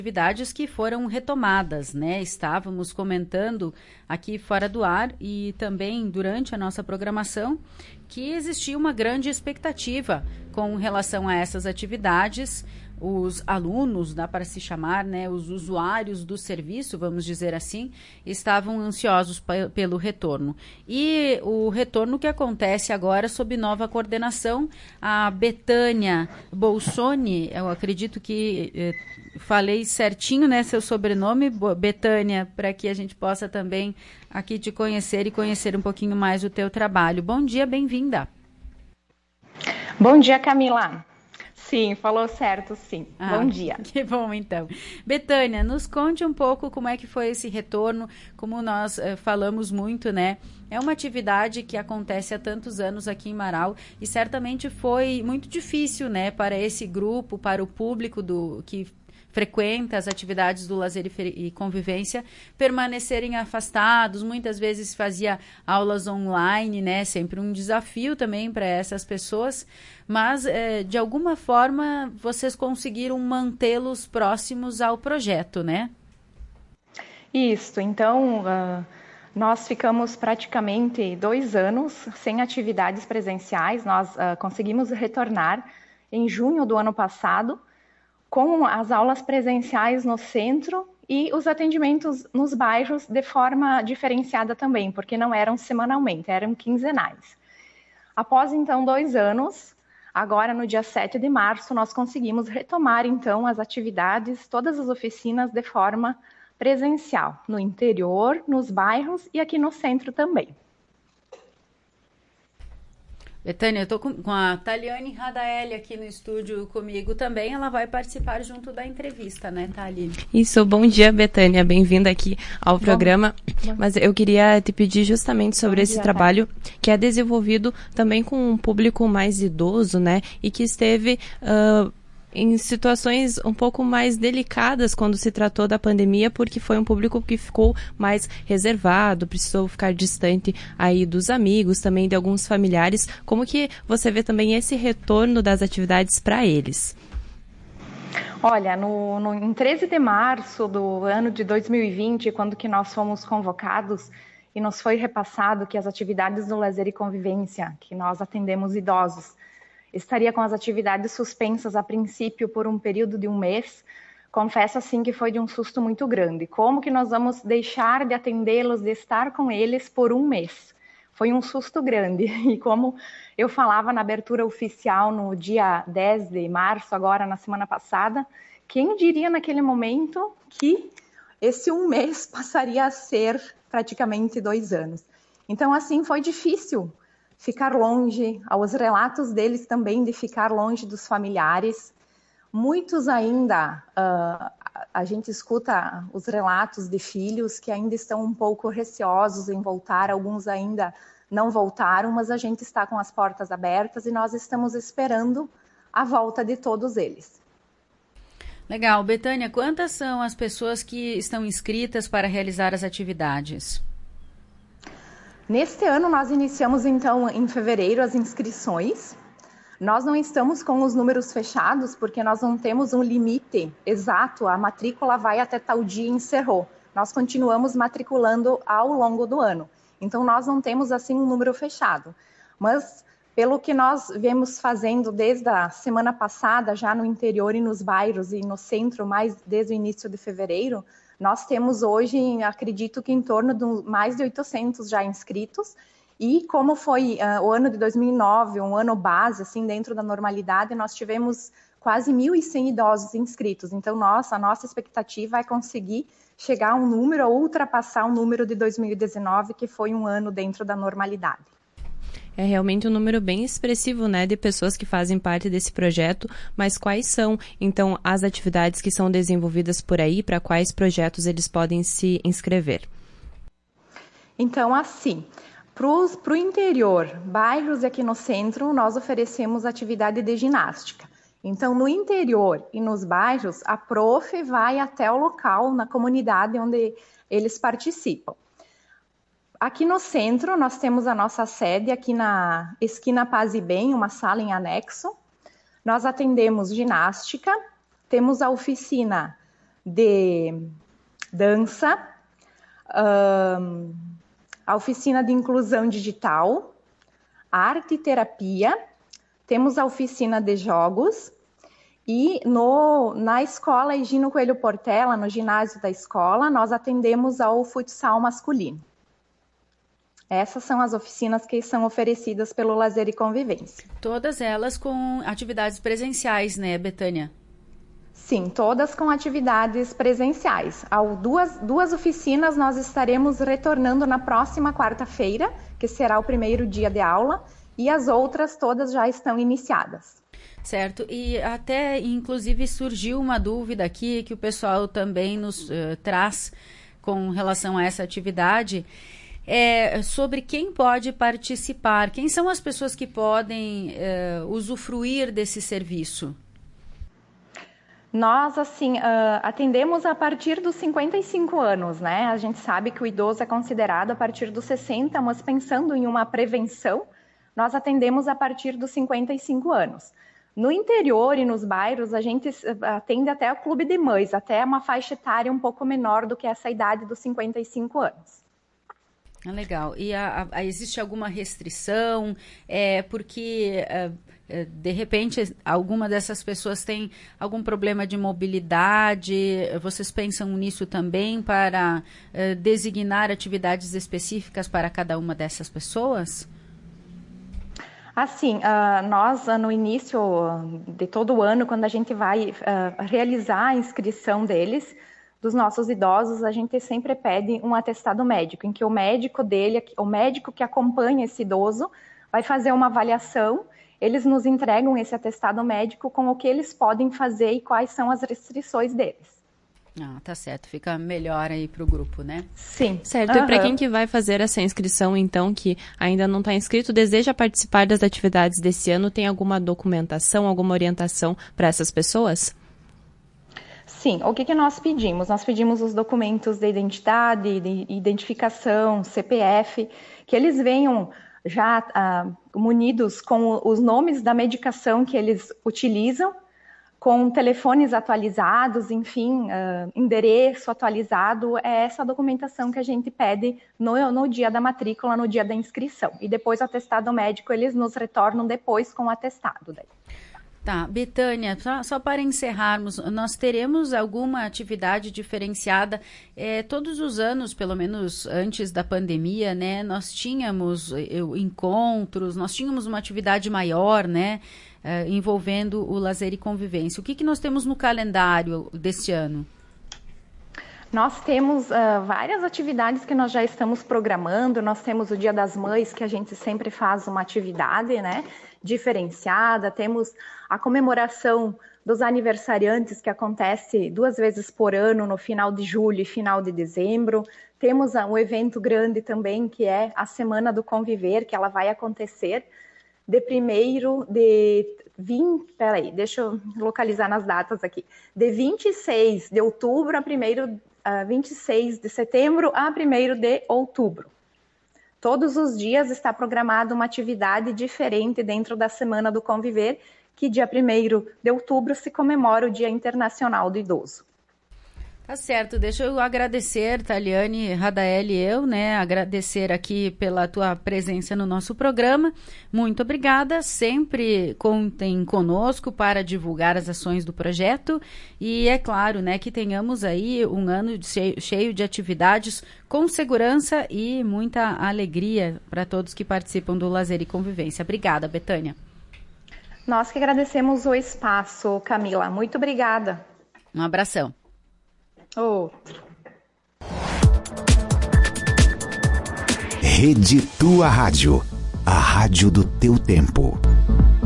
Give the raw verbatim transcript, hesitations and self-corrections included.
atividades que foram retomadas, né? Estávamos comentando aqui fora do ar e também durante a nossa programação que existia uma grande expectativa com relação a essas atividades. Os alunos, dá para se chamar, né, os usuários do serviço, vamos dizer assim, estavam ansiosos p- pelo retorno. E o retorno que acontece agora sob nova coordenação, a Betânia Bolsoni, eu acredito que eh, falei certinho, né, seu sobrenome, Betânia, para que a gente possa também aqui te conhecer e conhecer um pouquinho mais o teu trabalho. Bom dia, bem-vinda. Bom dia, Camila. Sim, falou certo, sim. Ah, bom dia. Que bom, então. Betânia, nos conte um pouco como é que foi esse retorno, como nós eh, falamos muito, né? É uma atividade que acontece há tantos anos aqui em Marau e certamente foi muito difícil, né, para esse grupo, para o público do que frequenta as atividades do lazer e convivência, permanecerem afastados, muitas vezes fazia aulas online, né, sempre um desafio também para essas pessoas, mas eh, de alguma forma vocês conseguiram mantê-los próximos ao projeto, né? Isso, então uh, nós ficamos praticamente dois anos sem atividades presenciais, nós uh, conseguimos retornar em junho do ano passado, com as aulas presenciais no centro e os atendimentos nos bairros de forma diferenciada também, porque não eram semanalmente, eram quinzenais. Após, então, dois anos, agora no dia sete de março, nós conseguimos retomar, então, as atividades, todas as oficinas de forma presencial, no interior, nos bairros e aqui no centro também. Betânia, eu estou com, com a Taliane Radaeli aqui no estúdio comigo também. Ela vai participar junto da entrevista, né, Thali? Isso, bom dia, Betânia. Bem-vinda aqui ao bom, programa. Bom. Mas eu queria te pedir justamente sobre bom esse dia, trabalho tá? que é desenvolvido também com um público mais idoso, né? E que esteve... Uh, em situações um pouco mais delicadas quando se tratou da pandemia, porque foi um público que ficou mais reservado, precisou ficar distante aí dos amigos, também de alguns familiares. Como que você vê também esse retorno das atividades para eles? Olha, no, no, em treze de março do ano de dois mil e vinte, quando que nós fomos convocados e nos foi repassado que as atividades do lazer e convivência, que nós atendemos idosos, estaria com as atividades suspensas a princípio por um período de um mês. Confesso assim que foi de um susto muito grande. Como que nós vamos deixar de atendê-los, de estar com eles por um mês? Foi um susto grande. E como eu falava na abertura oficial no dia dez de março, agora na semana passada, quem diria naquele momento que esse um mês passaria a ser praticamente dois anos? Então assim foi difícil ficar longe, aos relatos deles também de ficar longe dos familiares. Muitos ainda, uh, a gente escuta os relatos de filhos que ainda estão um pouco receosos em voltar, alguns ainda não voltaram, mas a gente está com as portas abertas e nós estamos esperando a volta de todos eles. Legal. Betânia, quantas são as pessoas que estão inscritas para realizar as atividades? Neste ano, nós iniciamos, então, em fevereiro, as inscrições. Nós não estamos com os números fechados, porque nós não temos um limite exato. A matrícula vai até tal dia e encerrou. Nós continuamos matriculando ao longo do ano. Então, nós não temos, assim, um número fechado. Mas, pelo que nós viemos fazendo desde a semana passada, já no interior e nos bairros e no centro, mais desde o início de fevereiro, nós temos hoje, acredito que em torno de mais de oitocentos já inscritos, e como foi uh, o ano de dois mil e nove, um ano base, assim, dentro da normalidade, nós tivemos quase mil e cem idosos inscritos. Então, nossa, a nossa expectativa é conseguir chegar a um número ou ultrapassar o número de dois mil e dezenove, que foi um ano dentro da normalidade. É realmente um número bem expressivo, né, de pessoas que fazem parte desse projeto, mas quais são, então, as atividades que são desenvolvidas por aí, para quais projetos eles podem se inscrever? Então, assim, para o interior, bairros e aqui no centro, nós oferecemos atividade de ginástica. Então, no interior e nos bairros, a prof vai até o local, na comunidade onde eles participam. Aqui no centro, nós temos a nossa sede, aqui na esquina Paz e Bem, uma sala em anexo. Nós atendemos ginástica, temos a oficina de dança, um, a oficina de inclusão digital, arte e terapia, temos a oficina de jogos e no, na escola Higino Coelho Portela, no ginásio da escola, nós atendemos ao futsal masculino. Essas são as oficinas que são oferecidas pelo Lazer e Convivência. Todas elas com atividades presenciais, né, Betânia? Sim, todas com atividades presenciais. Ao duas, duas oficinas nós estaremos retornando na próxima quarta-feira, que será o primeiro dia de aula, e as outras todas já estão iniciadas. Certo, e até inclusive surgiu uma dúvida aqui que o pessoal também nos uh, traz com relação a essa atividade, é sobre quem pode participar, quem são as pessoas que podem uh, usufruir desse serviço? Nós, assim, uh, atendemos a partir dos cinquenta e cinco anos, né? A gente sabe que o idoso é considerado a partir dos sessenta, mas pensando em uma prevenção, nós atendemos a partir dos cinquenta e cinco anos. No interior e nos bairros, a gente atende até o clube de mães, até uma faixa etária um pouco menor do que essa idade dos cinquenta e cinco anos. Ah, legal. E a, a, existe alguma restrição? É, porque, é, de repente, alguma dessas pessoas tem algum problema de mobilidade? Vocês pensam nisso também para é, designar atividades específicas para cada uma dessas pessoas? Assim, uh, nós, uh, no início de todo o ano, quando a gente vai uh, realizar a inscrição deles, dos nossos idosos, a gente sempre pede um atestado médico, em que o médico dele, o médico que acompanha esse idoso, vai fazer uma avaliação, eles nos entregam esse atestado médico com o que eles podem fazer e quais são as restrições deles. Ah, tá certo. Fica melhor aí para o grupo, né? Sim. Certo. Uhum. E para quem que vai fazer essa inscrição, então, que ainda não está inscrito, deseja participar das atividades desse ano, tem alguma documentação, alguma orientação para essas pessoas? Sim. O que, que nós pedimos? Nós pedimos os documentos de identidade, de identificação, C P F, que eles venham já ah, munidos com os nomes da medicação que eles utilizam, com telefones atualizados, enfim, uh, endereço atualizado, é essa documentação que a gente pede no, no dia da matrícula, no dia da inscrição. E depois o atestado médico, eles nos retornam depois com o atestado. Daí. Tá, Betânia, só, só para encerrarmos, nós teremos alguma atividade diferenciada? É, todos os anos, pelo menos antes da pandemia, né, nós tínhamos eu, encontros, nós tínhamos uma atividade maior, né, Uh, envolvendo o lazer e convivência. O que, que nós temos no calendário deste ano? Nós temos uh, várias atividades que nós já estamos programando. Nós temos o Dia das Mães, que a gente sempre faz uma atividade, né, diferenciada. Temos a comemoração dos aniversariantes, que acontece duas vezes por ano, no final de julho e final de dezembro. Temos uh, um evento grande também, que é a Semana do Conviver, que ela vai acontecer de primeiro de vinte, peraí, deixa eu localizar nas datas aqui, de vinte e seis de outubro a primeiro, a vinte e seis de setembro a primeiro de outubro. Todos os dias está programada uma atividade diferente dentro da Semana do Conviver, que dia primeiro de outubro se comemora o Dia Internacional do Idoso. Tá certo, deixa eu agradecer, Taliane Radaeli, eu, né, agradecer aqui pela tua presença no nosso programa, muito obrigada, sempre contem conosco para divulgar as ações do projeto e é claro, né, que tenhamos aí um ano cheio, cheio de atividades com segurança e muita alegria para todos que participam do Lazer e Convivência. Obrigada, Betânia. Nós que agradecemos o espaço, Camila, muito obrigada. Um abração. Outro. Rede Tua Rádio, a rádio do teu tempo.